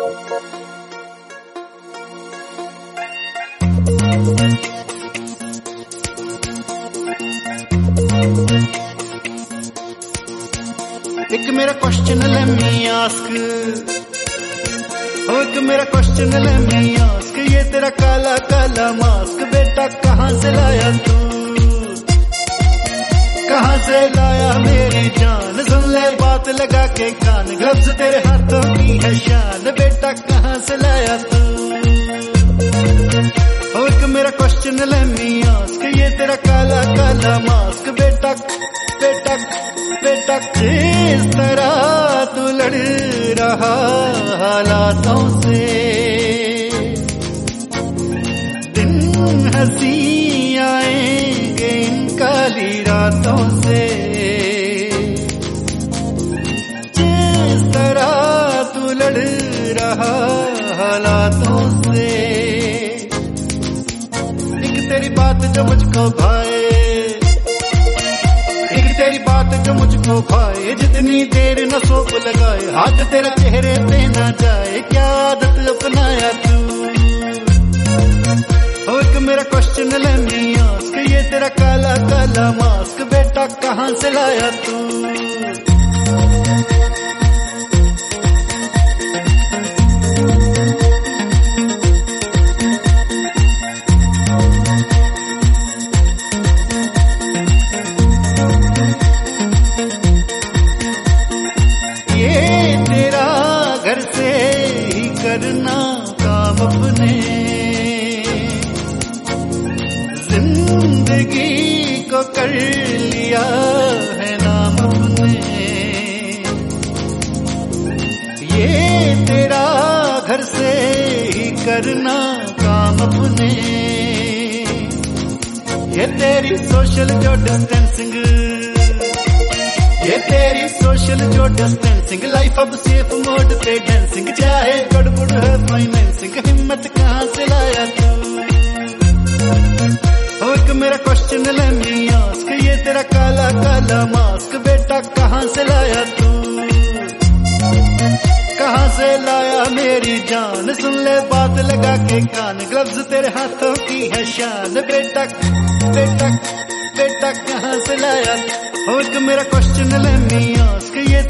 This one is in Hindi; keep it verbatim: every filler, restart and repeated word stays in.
एक मेरा क्वेश्चन let me ask, ओ एक मेरा क्वेश्चन let me ask, ये तेरा काला काला मास्क बेटा कहाँ से लाया तू, कहाँ से लाया मेरी जान, सुन ले बात लगा के कान, ग्लव्स तेरे हाथों की है शान, बेटा कहाँ से लाया तू। ओ एक मेरा क्वेश्चन let me ask, ये तेरा काला काला मास्क बेटा बेटा बेटा किस तरह तू लड़ रहा हालातों से, दिन हंसी आएंगे इन काली रातों से, जिस तरह तू लड़ रहा हालातों से। एक तेरी बात जो मुझको भाए, तेरी बात जो मुझको भाए, जितनी देर न सोप लगाए, हाथ तेरा चेहरे पे ना जाए, क्या आदत अपनाया तू। ओ एक मेरा क्वेश्चन let me ask, ये तेरा काला काला मास्क बेटा कहाँ से लाया तू। घर से ही करना काम अपने, जिंदगी को कर लिया है नाम अपने, ये तेरा घर से ही करना काम अपने, ये तेरी सोशल जो डिस्टेंसिंग, ये तेरी सोशल जो डिस्टेंसिंग, लाइफ अब सेफ मोड पे डांसिंग, चाहे गड़बड़ है फाइनेंसिंग, हिम्मत कहाँ से लाया तू। ओ एक मेरा क्वेश्चन let me ask, ये तेरा काला काला मास्क बेटा कहाँ से लाया तू, कहाँ से लाया मेरी जान, सुन ले बात लगा के कान, ग्लव्स तेरे हाथों की है शान, बेटा बेटा बेटा कहाँ से लाया। ओ एक मेरा क्वेश्चन let me ask, ये